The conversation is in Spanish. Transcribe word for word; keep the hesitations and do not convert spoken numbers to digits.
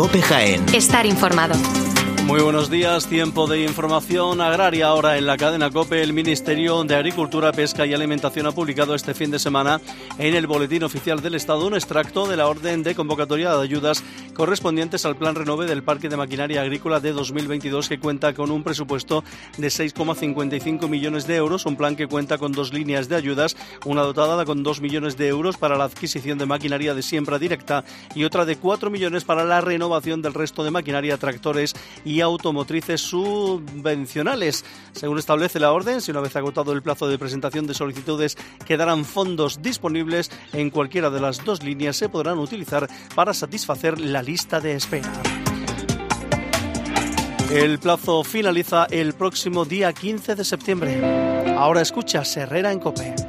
COPE Jaén. Estar informado. Muy buenos días, tiempo de información agraria ahora en la cadena COPE. El Ministerio de Agricultura, Pesca y Alimentación ha publicado este fin de semana en el Boletín Oficial del Estado un extracto de la orden de convocatoria de ayudas correspondientes al Plan Renove del Parque de Maquinaria Agrícola de dos mil veintidós, que cuenta con un presupuesto de seis coma cincuenta y cinco millones de euros, un plan que cuenta con dos líneas de ayudas, una dotada con dos millones de euros para la adquisición de maquinaria de siembra directa y otra de cuatro millones para la renovación del resto de maquinaria, tractores y y automotrices subvencionales. Según establece la orden, si una vez agotado el plazo de presentación de solicitudes quedarán fondos disponibles en cualquiera de las dos líneas, se podrán utilizar para satisfacer la lista de espera. El plazo finaliza el próximo día quince de septiembre. Ahora escucha Herrera en COPE.